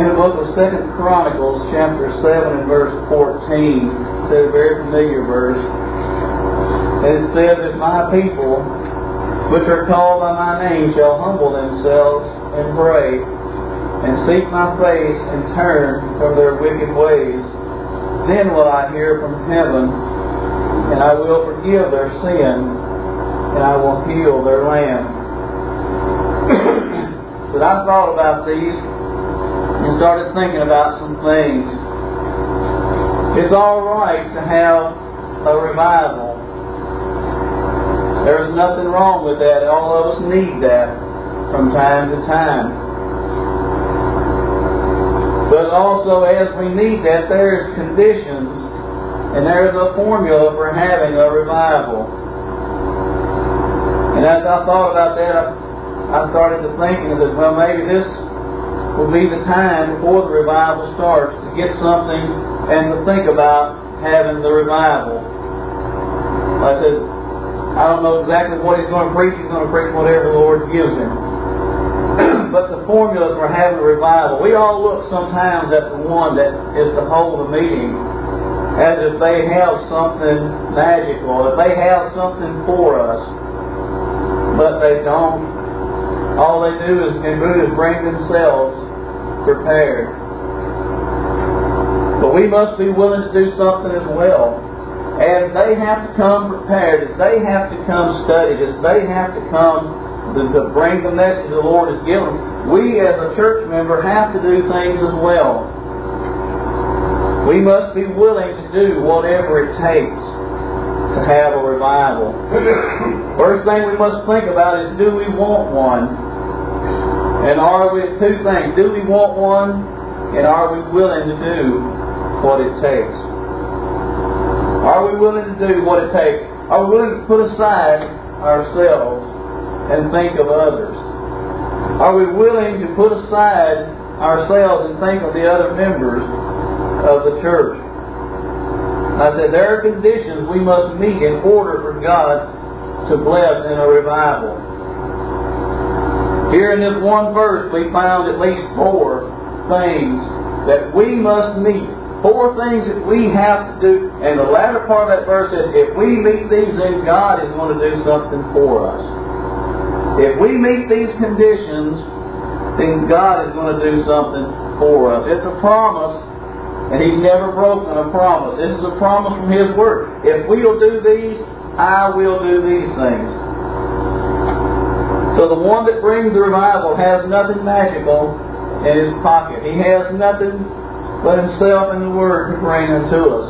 In the book of 2 Chronicles, chapter 7 and verse 14, it's a very familiar verse. And it says, "If my people, which are called by my name, shall humble themselves and pray, and seek my face and turn from their wicked ways, then will I hear from heaven, and I will forgive their sin, and I will heal their land." But I thought about these and started thinking about some things. It's all right to have a revival. There's nothing wrong with that. All of us need that from time to time. But also, as we need that, there's conditions and there's a formula for having a revival. And as I thought about that, I started to thinking that, well, maybe this will be the time before the revival starts to get something and to think about having the revival. I said, I don't know exactly what he's going to preach. He's going to preach whatever the Lord gives him. But the formula for having a revival, we all look sometimes at the one that is to hold a meeting as if they have something magical, if they have something for us. But they don't. All they do is bring themselves prepared. But we must be willing to do something as well. As they have to come prepared, as they have to come studied, as they have to come to bring the message the Lord has given, we as a church member have to do things as well. We must be willing to do whatever it takes to have a revival. First thing we must think about is, do we want one? And are we, two things, do we want one? And are we willing to do what it takes? Are we willing to do what it takes? Are we willing to put aside ourselves and think of others? Are we willing to put aside ourselves and think of the other members of the church? I said, there are conditions we must meet in order for God to bless in a revival. Here in this one verse, we found at least 4 things that we must meet. 4 things that we have to do. And the latter part of that verse says, if we meet these, then God is going to do something for us. If we meet these conditions, then God is going to do something for us. It's a promise, and He's never broken a promise. This is a promise from His Word. If we'll do these, I will do these things. So the one that brings the revival has nothing magical in his pocket. He has nothing but Himself and the Word to bring unto us.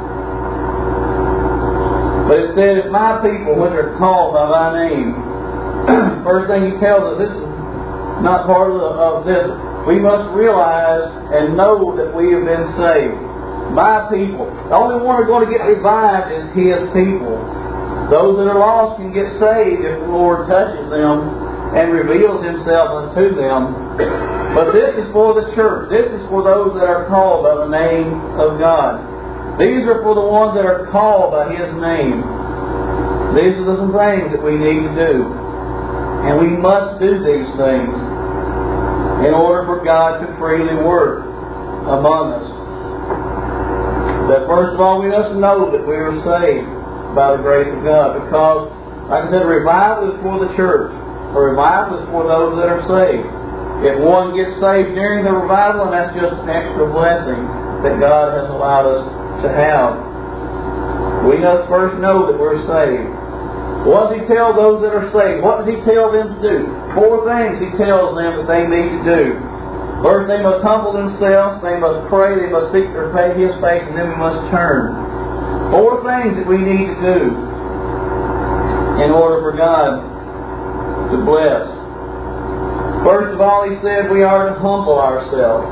But it said, if my people, which are called by thy name, first thing He tells us, this is not part of this. We must realize and know that we have been saved. My people. The only one who are going to get revived is His people. Those that are lost can get saved if the Lord touches them and reveals Himself unto them. But this is for the church. This is for those that are called by the name of God. These are for the ones that are called by His name. These are some things that we need to do. And we must do these things in order for God to freely work among us. That first of all, we must know that we are saved by the grace of God. Because, like I said, a revival is for the church. A revival is for those that are saved. If one gets saved during the revival, and that's just an extra blessing that God has allowed us to have. We must first know that we're saved. What does He tell those that are saved? What does He tell them to do? 4 things He tells them that they need to do. First, they must humble themselves, they must pray, they must seek to pay His face, and then we must turn. 4 things that we need to do in order for God to bless. First of all, He said we are to humble ourselves.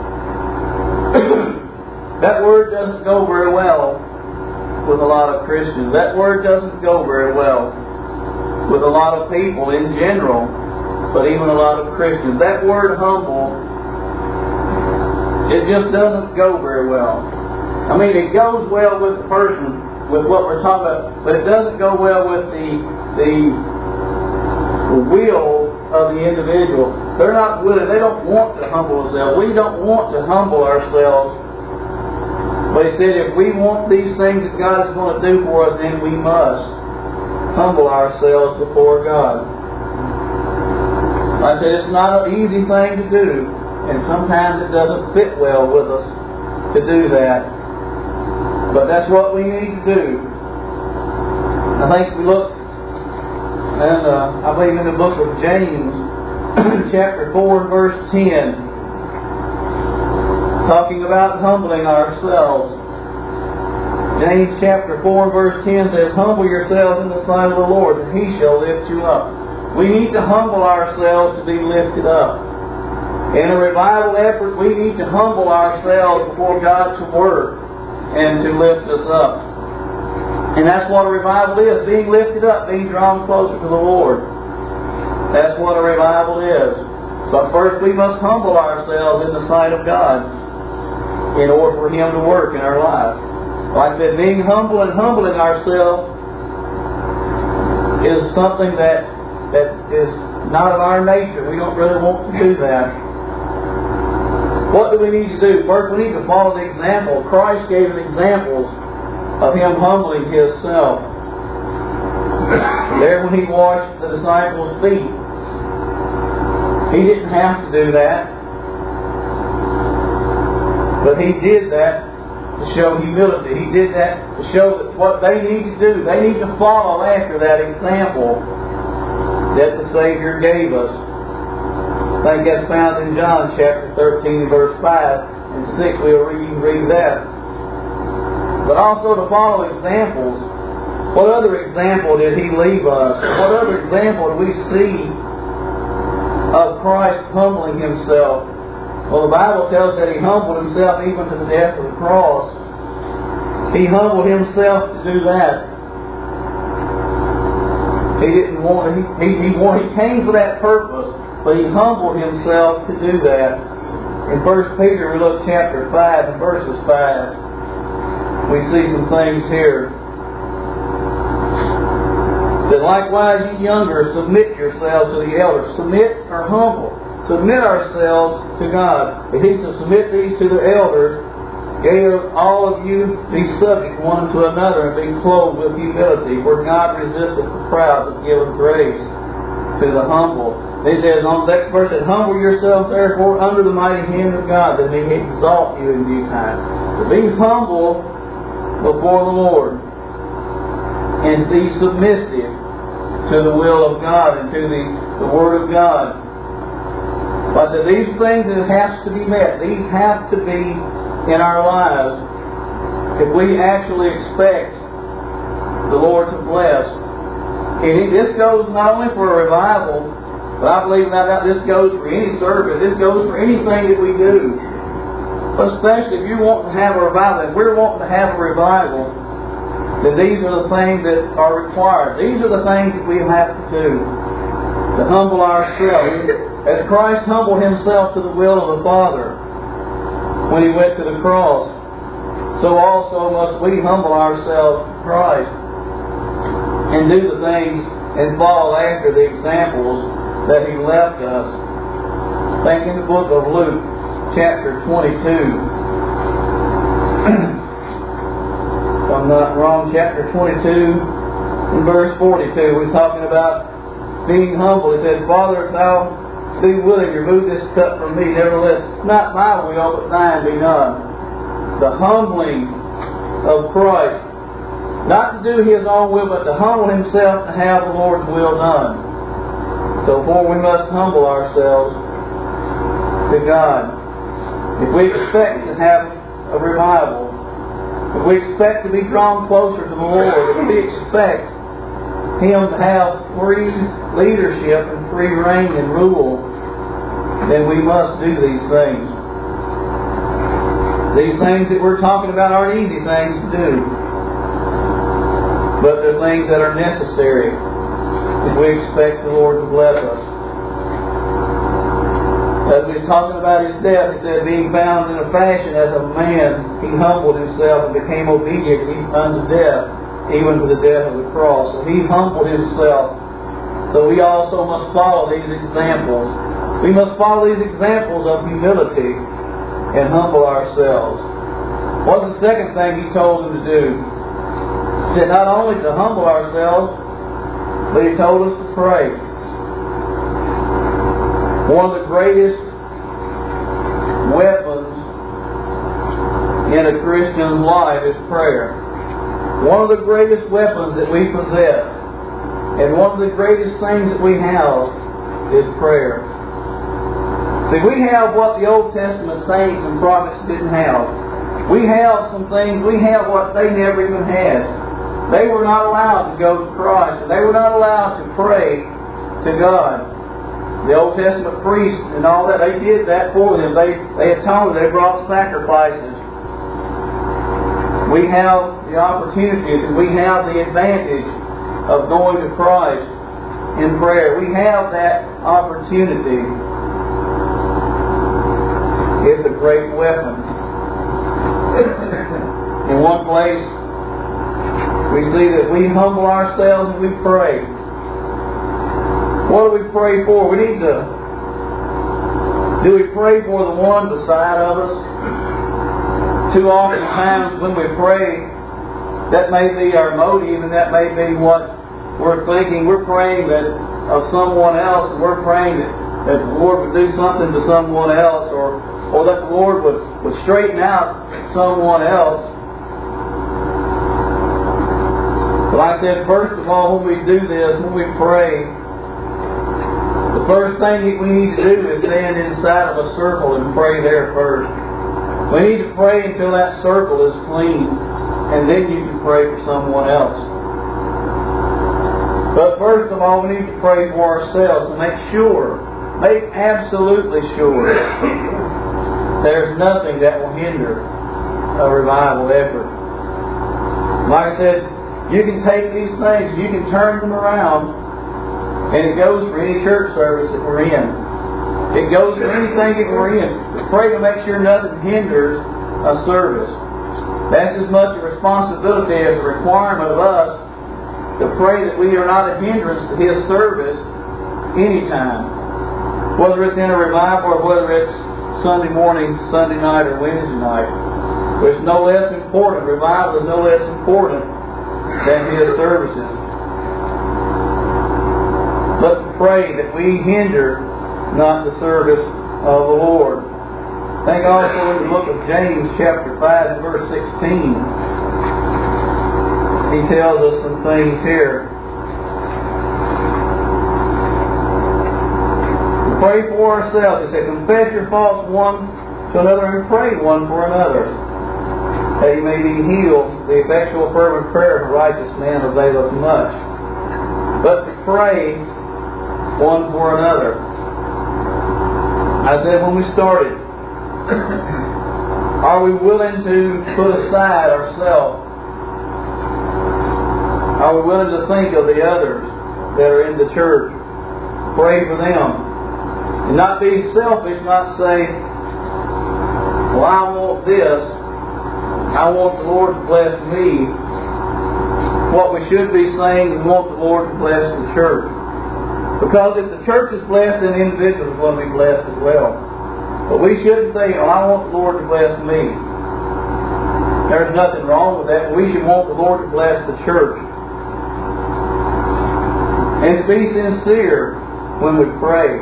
That word doesn't go very well with a lot of Christians. That word doesn't go very well with a lot of people in general, but even a lot of Christians. That word humble, it just doesn't go very well. I mean, it goes well with the person, with what we're talking about, but it doesn't go well with the will of the individual. They're not willing. They don't want to humble themselves. We don't want to humble ourselves. But he said, if we want these things that God is going to do for us, then we must humble ourselves before God. I said, it's not an easy thing to do, and sometimes it doesn't fit well with us to do that. But that's what we need to do. I think we look, and I believe in the book of James, chapter 4 and verse 10, talking about humbling ourselves. James chapter 4 and verse 10 says, humble yourselves in the sight of the Lord, and He shall lift you up. We need to humble ourselves to be lifted up. In a revival effort, we need to humble ourselves before God to work and to lift us up. And that's what a revival is, being lifted up, being drawn closer to the Lord. That's what a revival is. So first we must humble ourselves in the sight of God in order for Him to work in our lives. Like I said, being humble and humbling ourselves is something that is not of our nature. We don't really want to do that. What do we need to do? First, we need to follow the example. Christ gave an example of Him humbling Himself. There when He washed the disciples' feet. He didn't have to do that. But He did that to show humility. He did that to show that what they need to do. They need to follow after that example that the Savior gave us. I think that's found in John chapter 13, verse 5 and 6. We'll read that. But also to follow examples. What other example did He leave us? What other example do we see of Christ humbling Himself? Well, the Bible tells that He humbled Himself even to the death of the cross. He humbled Himself to do that. He didn't want. He came for that purpose, but He humbled Himself to do that. In 1 Peter, we look chapter 5 and verses 5. We see some things here. That likewise, ye younger, submit yourselves to the elders. Submit or humble. Submit ourselves to God. If He shall submit these to the elders, all of you be subject one to another and be clothed with humility. For God resisteth the proud, but giveth grace to the humble. He says on the next verse, humble yourselves therefore under the mighty hand of God, that He may exalt you in due time. To be humble before the Lord and be submissive to the will of God and to the Word of God. I said these things that have to be met. These have to be in our lives if we actually expect the Lord to bless. And this goes not only for a revival, but I believe that this goes for any service. This goes for anything that we do. But especially if you want to have a revival, if we're wanting to have a revival, then these are the things that are required. These are the things that we have to do to humble ourselves. As Christ humbled Himself to the will of the Father when He went to the cross, so also must we humble ourselves to Christ and do the things and follow after the examples that He left us. Think in the book of Luke, chapter 22. If I'm not wrong, chapter 22 and verse 42. We're talking about being humble. He said, Father, if Thou be willing to remove this cup from me, nevertheless, not my will, but Thine be done. The humbling of Christ. Not to do His own will, but to humble Himself to have the Lord's will done. So therefore we must humble ourselves to God. If we expect to have a revival, if we expect to be drawn closer to the Lord, if we expect Him to have free leadership and free reign and rule, then we must do these things. These things that we're talking about aren't easy things to do, but they're things that are necessary if we expect the Lord to bless us. As we were talking about His death, He said, being found in a fashion as a man, He humbled Himself and became obedient unto death, even to the death of the cross. So He humbled Himself So we also must follow these examples. We must follow these examples of humility and humble ourselves. What's the second thing he told them to do? He said not only to humble ourselves, but he told us to pray. One of the greatest weapons in a Christian's life is prayer. One of the greatest weapons that we possess, and one of the greatest things that we have, is prayer. See, we have what the Old Testament saints and prophets didn't have. We have some things, we have what they never even had. They were not allowed to go to Christ, and they were not allowed to pray to God. The Old Testament priests and all that, they did that for them. They atoned, they brought sacrifices. We have the opportunities and we have the advantage of going to Christ in prayer. We have that opportunity. It's a great weapon. In one place, we see that we humble ourselves and we pray. What do we pray for? Do we pray for the one beside of us? Too often times when we pray, that may be our motive and that may be what we're thinking. We're praying that of someone else, and we're praying that the Lord would do something to someone else, or that the Lord would straighten out someone else. But like I said, first of all, when we do this, when we pray, the first thing that we need to do is stand inside of a circle and pray there first. We need to pray until that circle is clean, and then you can pray for someone else. But first of all, we need to pray for ourselves to make absolutely sure there's nothing that will hinder a revival effort. Like I said, you can take these things, you can turn them around, and it goes for any church service that we're in. It goes for anything that we're in. Pray to make sure nothing hinders a service. That's as much a responsibility as a requirement of us to pray that we are not a hindrance to His service anytime. Whether it's in a revival or whether it's Sunday morning, Sunday night, or Wednesday night. It's no less important. Revival is no less important than His services. But to pray that we hinder not the service of the Lord. Think also in the book of James chapter 5 and verse 16. He tells us some things here. To pray for ourselves. He said, confess your faults one to another and pray one for another, that he may be healed. The effectual fervent prayer of a righteous man availeth much. But to pray one for another. I said when we started, are we willing to put aside ourselves? Are we willing to think of the others that are in the church? Pray for them. And not be selfish, not say, well, I want this. I want the Lord to bless me. What we should be saying, we want the Lord to bless the church. Because if the church is blessed, then individuals will be blessed as well. But we shouldn't say, oh, I want the Lord to bless me. There's nothing wrong with that. We should want the Lord to bless the church. And to be sincere when we pray.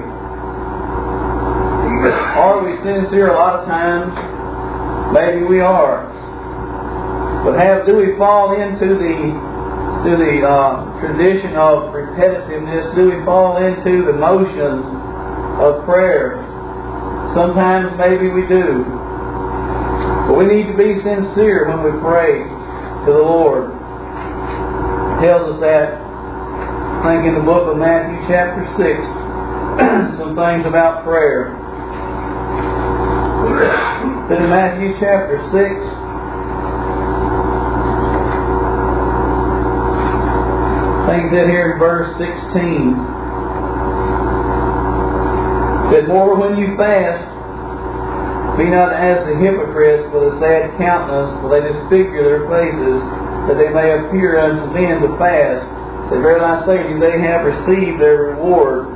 Are we sincere a lot of times? Maybe we are. But do we fall into the tradition of repetitiveness? Do we fall into the motions of prayer? Sometimes maybe we do. But we need to be sincere when we pray to the Lord. It tells us that, I think in the book of Matthew chapter 6, some things about prayer. In Matthew chapter 6, I think that here in verse 16. It said, moreover, when you fast, be not as the hypocrites with a sad countenance, for they disfigure their faces, that they may appear unto men to fast. As verily I say to you, they have received their reward.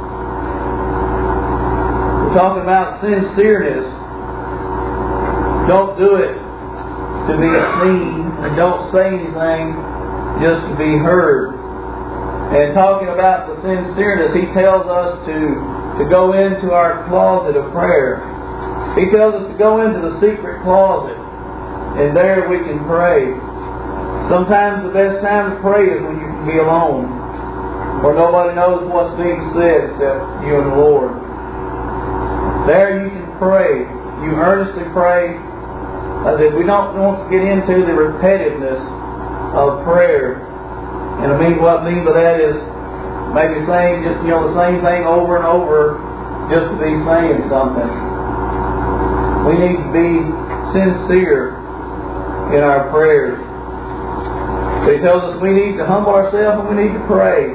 We're talking about sincereness. Don't do it to be seen, and don't say anything just to be heard. And talking about the sincereness, he tells us to go into our closet of prayer. He tells us to go into the secret closet, and there we can pray. Sometimes the best time to pray is when you can be alone, where nobody knows what's being said except you and the Lord. There you can pray. You earnestly pray. As if we don't want to get into the repetitiveness of prayer. And what I mean by that is maybe saying just the same thing over and over just to be saying something. We need to be sincere in our prayers. He tells us we need to humble ourselves and we need to pray.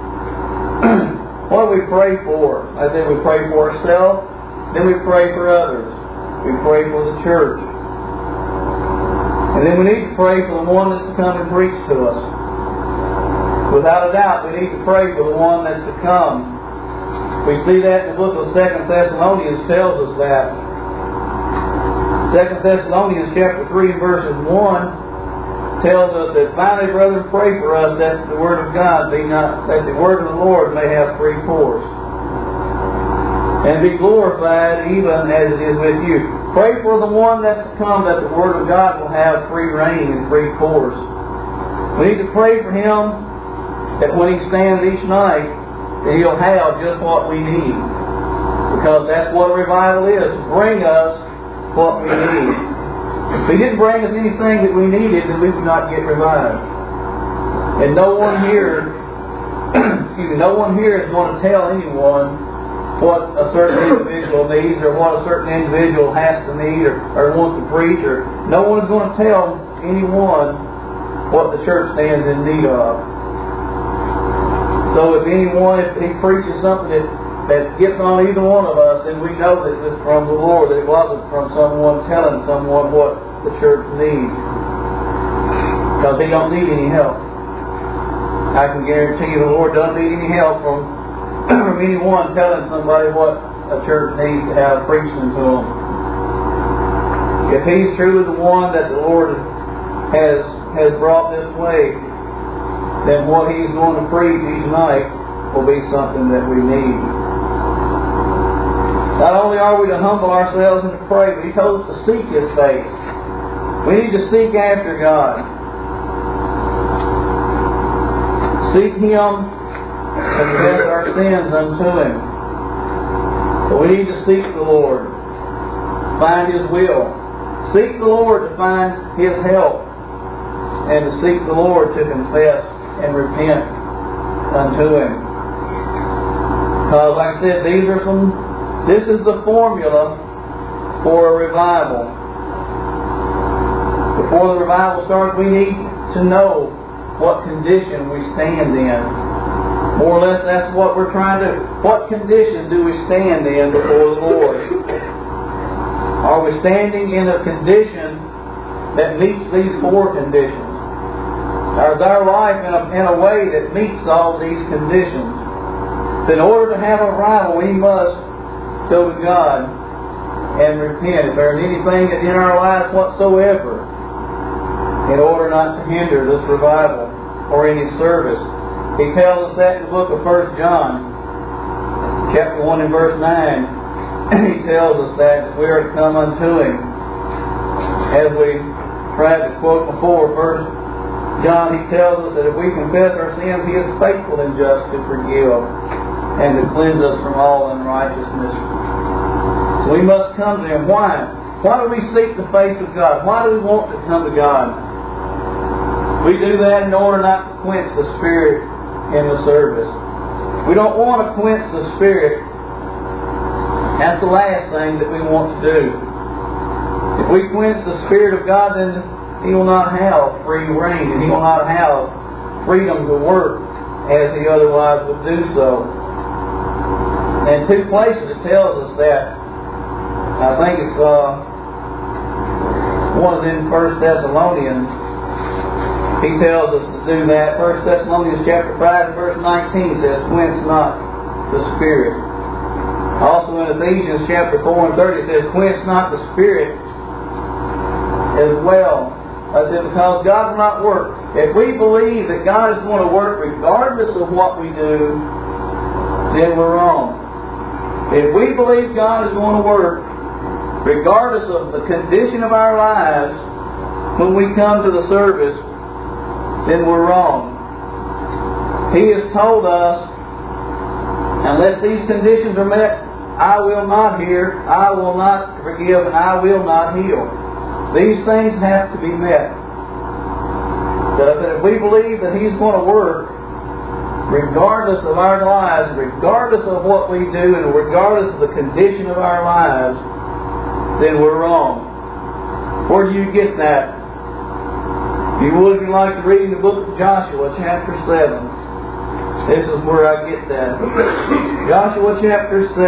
What do we pray for? I said we pray for ourselves, then we pray for others. We pray for the church. And then we need to pray for the one that's to come and preach to us. Without a doubt, we need to pray for the one that's to come. We see that in the book of 2 Thessalonians tells us that. 2 Thessalonians chapter 3 verses 1 tells us that finally, brethren, pray for us that the word of God be not, that the word of the Lord may have free course, and be glorified even as it is with you. Pray for the one that's to come, that the word of God will have free reign and free course. We need to pray for him that when he stands each night, that he'll have just what we need. Because that's what a revival is, to bring us what we need. If he didn't bring us anything that we needed, then we would not get revived. And no one here is going to tell anyone what a certain individual needs, or what a certain individual has to need, or wants to preach, or no one is going to tell anyone what the church stands in need of. So if he preaches something that gets on either one of us, then we know that it's from the Lord, that it wasn't from someone telling someone what the church needs. Because he don't need any help. I can guarantee you the Lord doesn't need any help from anyone telling somebody what a church needs to have preaching to them. If he's truly the one that the Lord has brought this way, then what he's going to preach each night will be something that we need. Not only are we to humble ourselves and to pray, but he told us to seek his face. We need to seek after God. Seek him, confess our sins unto him. But we need to seek the Lord, find his will. Seek the Lord to find his help, and to seek the Lord to confess and repent unto him. Because like I said, this is the formula for a revival. Before the revival starts, we need to know what condition we stand in. More or less, that's what we're trying to... What condition do we stand in before the Lord? Are we standing in a condition that meets these four conditions? Or is our life in a way that meets all these conditions? In order to have a revival, we must go to God and repent if there's anything in our lives whatsoever, in order not to hinder this revival or any service. He tells us that in the book of 1 John, chapter 1 and verse 9. He tells us that we are to come unto him. As we tried to quote before, 1 John, he tells us that if we confess our sins, he is faithful and just to forgive and to cleanse us from all unrighteousness. So we must come to him. Why? Why do we seek the face of God? Why do we want to come to God? We do that in order not to quench the Spirit in the service. We don't want to quench the Spirit. That's the last thing that we want to do. If we quench the Spirit of God, then he will not have free reign, and he will not have freedom to work as he otherwise would do so. And two places it tells us that. I think it's one of them 1 Thessalonians. He tells us to do that. 1 Thessalonians chapter 5 and verse 19 says, quench not the Spirit. Also in Ephesians chapter 4 and 30 says, quench not the Spirit as well. I said, because God will not work. If we believe that God is going to work regardless of what we do, then we're wrong. If we believe God is going to work regardless of the condition of our lives when we come to the service, then we're wrong. He has told us, unless these conditions are met, I will not hear, I will not forgive, and I will not heal. These things have to be met. But if we believe that He's going to work, regardless of our lives, regardless of what we do, and regardless of the condition of our lives, then we're wrong. Where do you get that? You would, if you like to read in the book of Joshua, chapter 7. This is where I get that. Joshua chapter 7.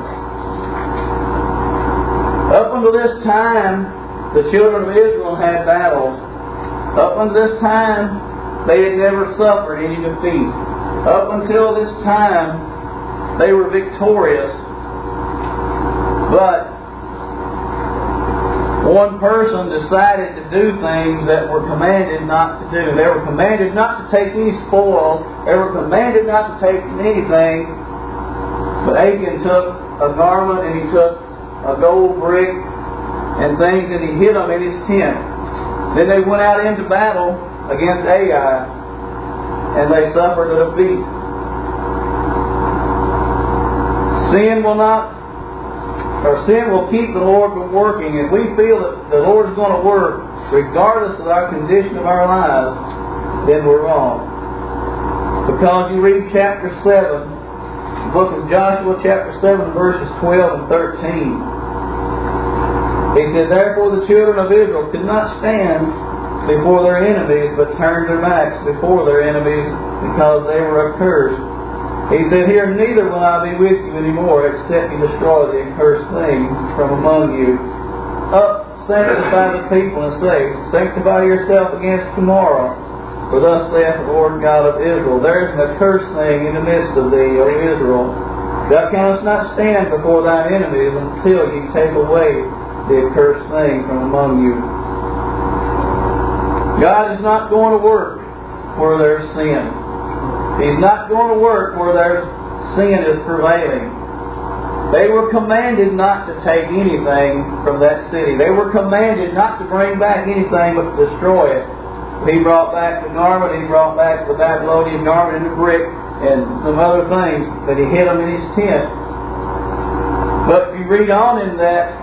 Up until this time, the children of Israel had battles. Up until this time, they had never suffered any defeat. Up until this time, they were victorious. But one person decided to do things that were commanded not to do. They were commanded not to take any spoils. They were commanded not to take anything. But Achan took a garment and he took a gold brick and things and he hid them in his tent. Then they went out into battle against Ai and they suffered a defeat. Sin will keep the Lord from working. If we feel that the Lord is going to work regardless of our condition of our lives, then we're wrong. Because you read chapter 7, the book of Joshua chapter 7 verses 12 and 13. He said, therefore the children of Israel could not stand before their enemies, but turned their backs before their enemies because they were accursed. He said, here, neither will I be with you anymore, except you destroy the accursed thing from among you. Up, sanctify the people, and say, sanctify yourself against tomorrow. For thus saith the Lord God of Israel, there is an accursed thing in the midst of thee, O Israel. Thou canst not stand before thine enemies until ye take away the accursed thing from among you. God is not going to work where there's sin. He's not going to work where their sin is prevailing. They were commanded not to take anything from that city. They were commanded not to bring back anything but to destroy it. He brought back the garment, he brought back the Babylonian garment and the brick and some other things, but he hid them in his tent. But if you read on in that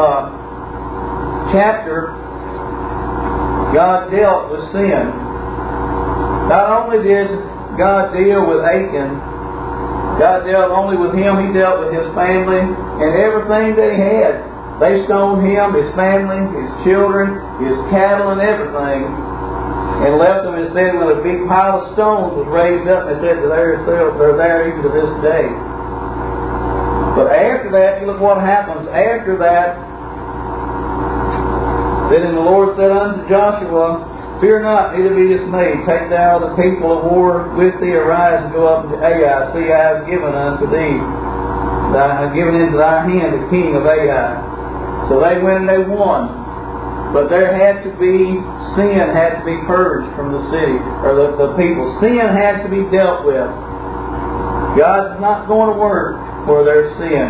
chapter, God dealt with sin. Not only did God deal with Achan, God dealt only with him, He dealt with his family and everything that he had. They stoned him, his family, his children, his cattle and everything, and left them, instead, when a big pile of stones was raised up, and said that they're there even to this day. But after that, you look what happens. After that, then the Lord said unto Joshua, fear not, neither be dismayed. Take thou the people of war with thee, arise and go up to Ai. See, I have given unto thee, I have given into thy hand the king of Ai. So they went and they won. But there had to be, sin had to be purged from the city, or the people. Sin had to be dealt with. God's not going to work where there's sin.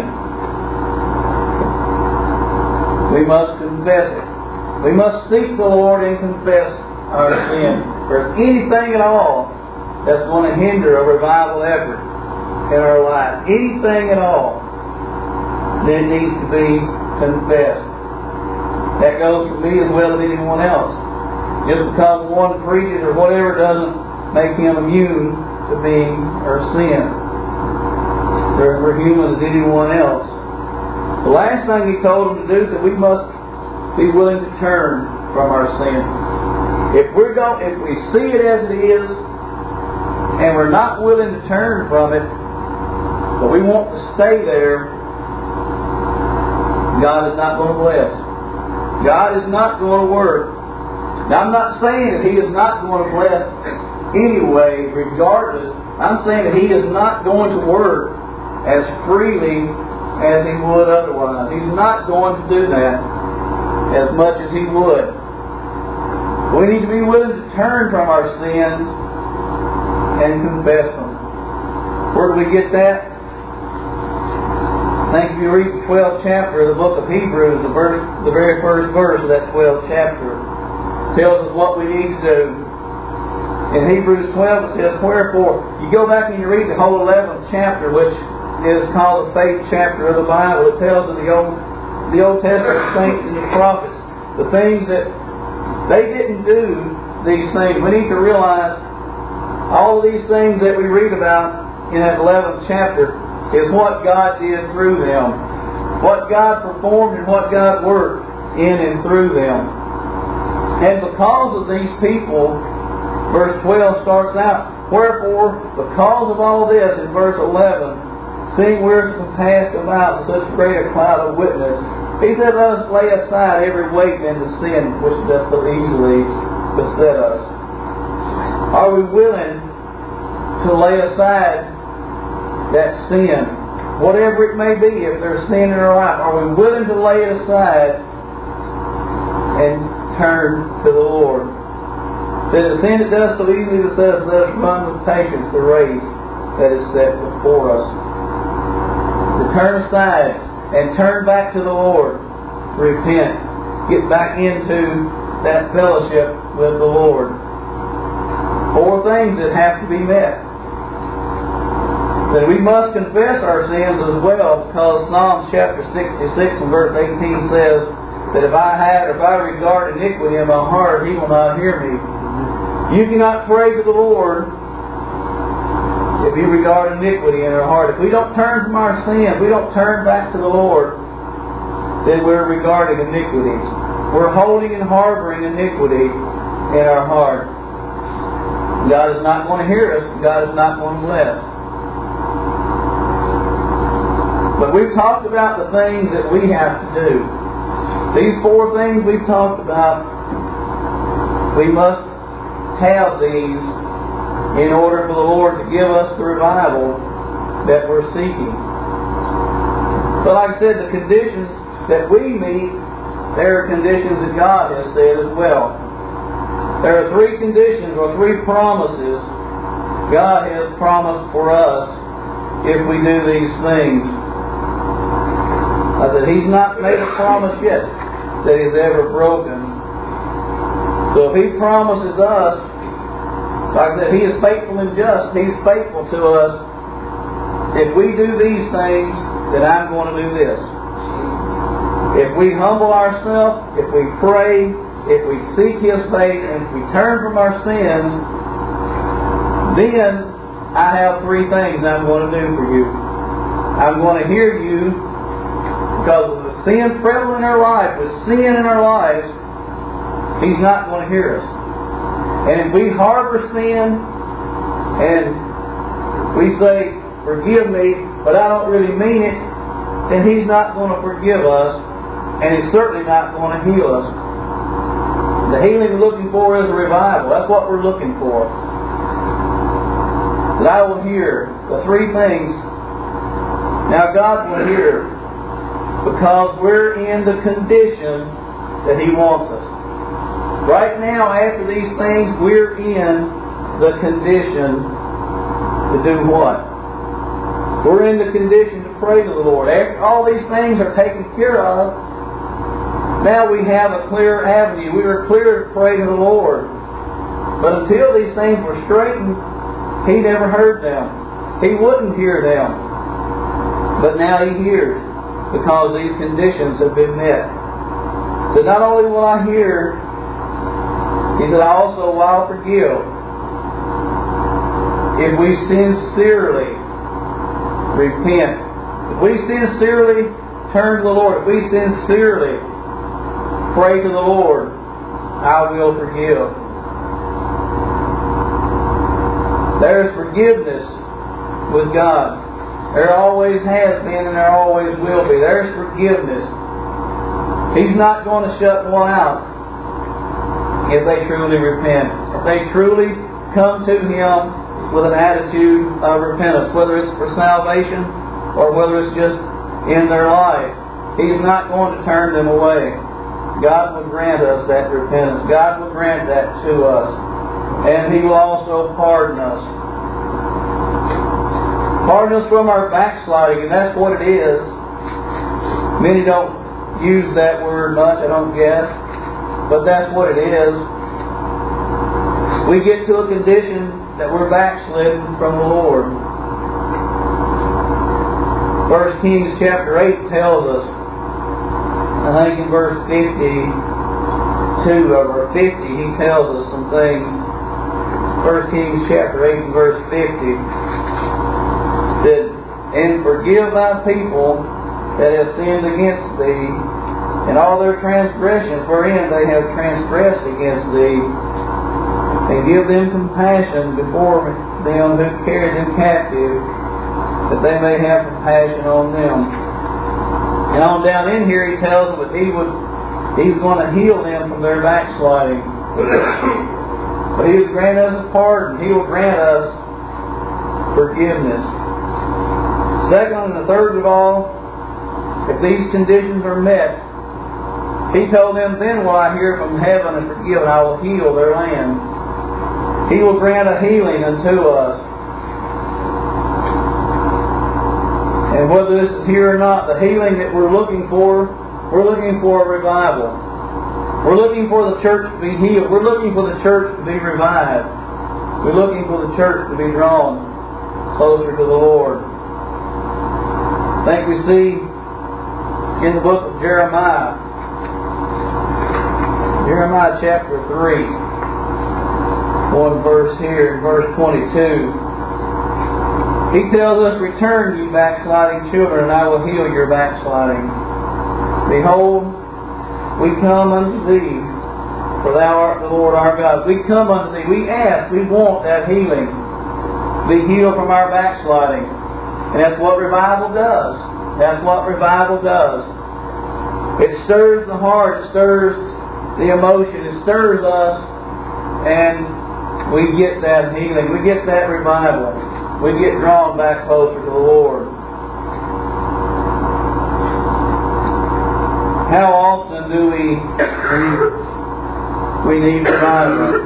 We must confess it. We must seek the Lord and confess our sin. If there's anything at all that's going to hinder a revival effort in our life, anything at all, then it needs to be confessed. That goes for me as well as anyone else. Just because one preaches or whatever doesn't make him immune to being or sin. We're human as anyone else. The last thing He told them to do is that we must be willing to turn from our sin. If we see it as it is, and we're not willing to turn from it, but we want to stay there, God is not going to bless. God is not going to work Now, I'm not saying that He is not going to bless anyway, regardless. I'm saying that He is not going to work as freely as He would otherwise. He's not going to do that as much as He would. We need to be willing to turn from our sins and confess them. Where do we get that? I think if you read the 12th chapter of the book of Hebrews, the very first verse of that 12th chapter tells us what we need to do. In Hebrews 12 it says, wherefore, you go back and you read the whole 11th chapter, which is called the faith chapter of the Bible. It tells of the Old Testament saints and the prophets, the things that they didn't do these things. We need to realize all of these things that we read about in that 11th chapter is what God did through them. What God performed and what God worked in and through them. And because of these people, verse 12 starts out, wherefore, because of all this, in verse 11, seeing we're compassed about with such great a cloud of witness, He said, let us lay aside every weight and the sin which doth so easily beset us. Are we willing to lay aside that sin, whatever it may be? If there's sin in our life, are we willing to lay it aside and turn to the Lord? That the sin that does so easily beset us, let us run with patience the race that is set before us. To turn aside and turn back to the Lord. Repent. Get back into that fellowship with the Lord. 4 things that have to be met. That we must confess our sins as well, because Psalms chapter 66 and verse 18 says that if I regard iniquity in my heart, He will not hear me. You cannot pray to the Lord if you regard iniquity in our heart. If we don't turn from our sin, if we don't turn back to the Lord, then we're regarding iniquity. We're holding and harboring iniquity in our heart. God is not going to hear us. God is not going to bless. But we've talked about the things that we have to do. These 4 things we've talked about, we must have these in order for the Lord to give us the revival that we're seeking. But like I said, the conditions that we meet, there are conditions that God has said as well. There are 3 conditions or 3 promises God has promised for us if we do these things. I said, He's not made a promise yet that He's ever broken. So if He promises us, like that He is faithful and just, He's faithful to us. If we do these things, then I'm going to do this. If we humble ourselves, if we pray, if we seek His face, and if we turn from our sins, then I have 3 things I'm going to do for you. I'm going to hear you, because of the sin prevalent in our life, with sin in our lives, He's not going to hear us. And if we harbor sin and we say, forgive me, but I don't really mean it, then He's not going to forgive us, and He's certainly not going to heal us. The healing we're looking for is a revival. That's what we're looking for. That I will hear the 3 things. Now God will hear, because we're in the condition that He wants us. Right now, after these things, we're in the condition to do what? We're in the condition to pray to the Lord. After all these things are taken care of, now we have a clear avenue. We are clear to pray to the Lord. But until these things were straightened, He never heard them. He wouldn't hear them. But now He hears, because these conditions have been met. So not only will I hear, He said, I also will forgive. If we sincerely repent, if we sincerely turn to the Lord, if we sincerely pray to the Lord, I will forgive. There's forgiveness with God. There always has been and there always will be. There's forgiveness. He's not going to shut one out. if they truly repent. If they truly come to Him with an attitude of repentance, whether it's for salvation or whether it's just in their life, He's not going to turn them away. God will grant us that repentance. God will grant that to us. And He will also pardon us. Pardon us from our backsliding, and that's what it is. Many don't use that word much, I don't guess. But that's what it is. We get to a condition that we're backslidden from the Lord. 1 Kings chapter 8 tells us, I think in verse 52 or 50, he tells us some things. 1 Kings chapter 8 and verse 50 said, "And forgive thy people that have sinned against thee, and all their transgressions wherein they have transgressed against thee, and give them compassion before them who carry them captive, that they may have compassion on them." And on down in here he tells them that He's going to heal them from their backsliding. But He will grant us a pardon. He will grant us forgiveness. Second and the third of all, if these conditions are met, He told them, "Then will I hear from heaven and forgive, and I will heal their land." He will grant a healing unto us. And whether this is here or not, the healing that we're looking for a revival. We're looking for the church to be healed. We're looking for the church to be revived. We're looking for the church to be drawn closer to the Lord. I think we see in the book of Jeremiah chapter 3, one verse here, in verse 22. He tells us, "Return, ye backsliding children, and I will heal your backsliding. Behold, we come unto thee, for thou art the Lord our God." We come unto thee. We ask, we want that healing. Be healed from our backsliding. And that's what revival does. That's what revival does. It stirs the heart, it stirs the emotion, it stirs us, and we get that healing. We get that revival. We get drawn back closer to the Lord. How often do we need revival?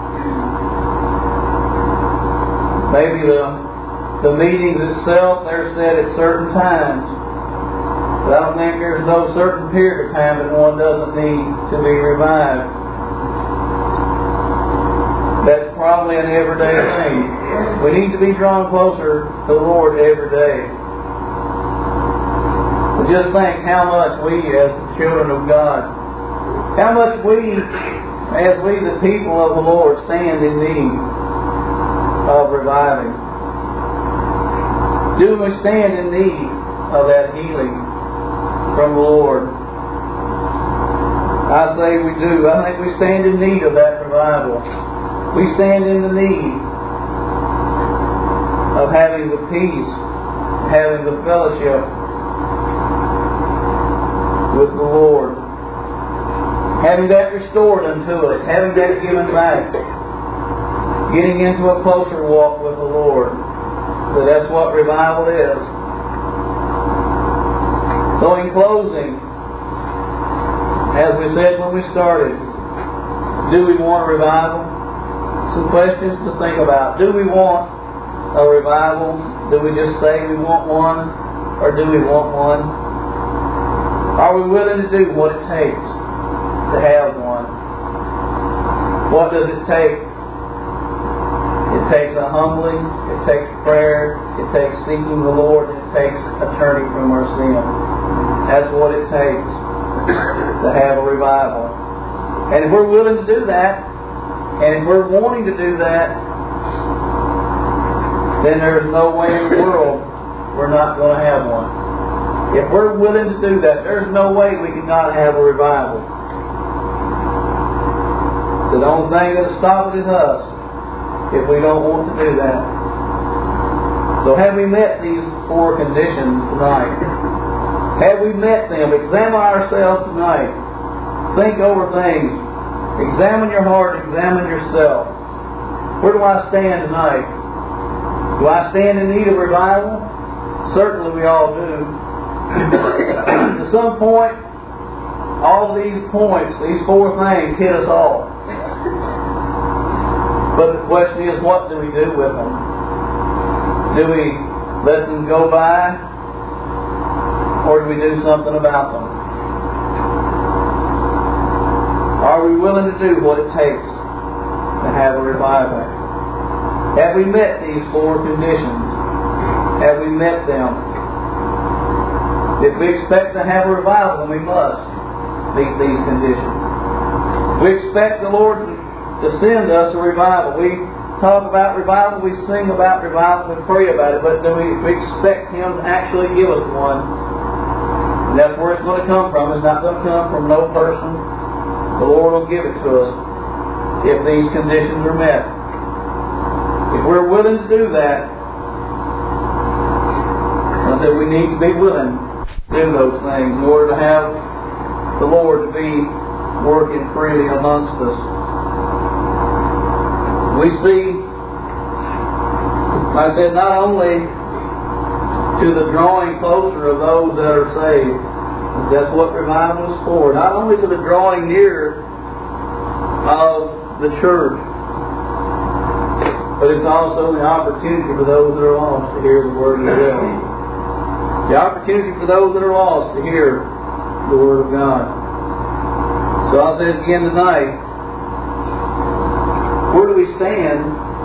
Maybe the meetings itself, they're set at certain times. But I don't think there's no certain period of time that one doesn't need to be revived. That's probably an everyday thing. We need to be drawn closer to the Lord every day. But just think how much we as the children of God, how much we as the people of the Lord stand in need of reviving. Do we stand in need of that healing from the Lord? I say we do. I think we stand in need of that revival. We stand in the need of having the peace, having the fellowship with the Lord, having that restored unto us, having that given back, getting into a closer walk with the Lord. So that's what revival is. So in closing, as we said when we started, do we want a revival? Some questions to think about. Do we want a revival? Do we just say we want one? Or do we want one? Are we willing to do what it takes to have one? What does it take? It takes a humbling, it takes prayer, it takes seeking the Lord, it takes a turning from our sin. That's what it takes to have a revival. And if we're willing to do that, and if we're wanting to do that, then there's no way in the world we're not going to have one. If we're willing to do that, there's no way we cannot have a revival. The only thing that'll stop it is us, if we don't want to do that. So have we met these four conditions tonight? Have we met them? Examine ourselves tonight. Think over things. Examine your heart, examine yourself. Where do I stand tonight? Do I stand in need of revival? Certainly we all do. At some point, all these points, these four things, hit us all. But the question is, what do we do with them? Do we let them go by? Or do we do something about them? Are we willing to do what it takes to have a revival? Have we met these four conditions? Have we met them? If we expect to have a revival, then we must meet these conditions. We expect the Lord to send us a revival. We talk about revival, we sing about revival, we pray about it, but then we expect Him to actually give us one. And that's where it's going to come from. It's not going to come from no person. The Lord will give it to us if these conditions are met. If we're willing to do that, I said we need to be willing to do those things in order to have the Lord to be working freely amongst us. We see, like I said, not only to the drawing closer of those that are saved. That's what revival is for. Not only to the drawing near of the church, but it's also the opportunity for those that are lost to hear the Word of God. The opportunity for those that are lost to hear the Word of God. So I'll say it again tonight. Where do we stand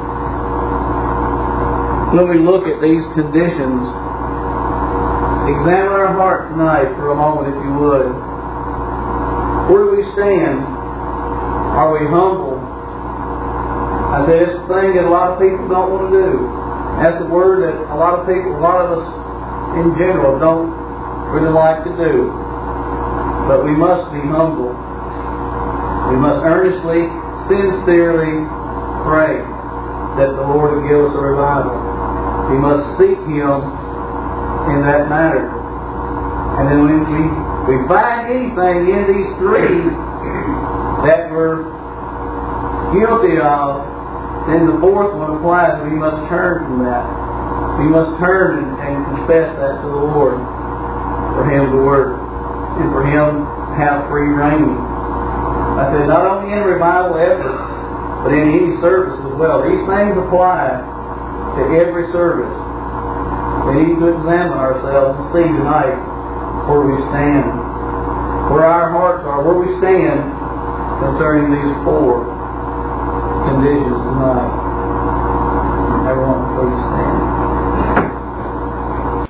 when we look at these conditions? Examine our heart tonight for a moment, if you would. Where do we stand? Are we humble? I said it's a thing that a lot of people don't want to do. That's a word that a lot of people, a lot of us in general, don't really like to do. But we must be humble. We must earnestly, sincerely pray that the Lord will give us a revival. We must seek Him in that matter. And then when we find anything in these three that we're guilty of, then the fourth one applies. We must turn from that. We must turn and confess that to the Lord for Him to work and for Him to have free reign. I said not only in revival ever, but in any service as well. These things apply to every service. We need to examine ourselves and see tonight where we stand, where our hearts are, where we stand concerning these four conditions tonight.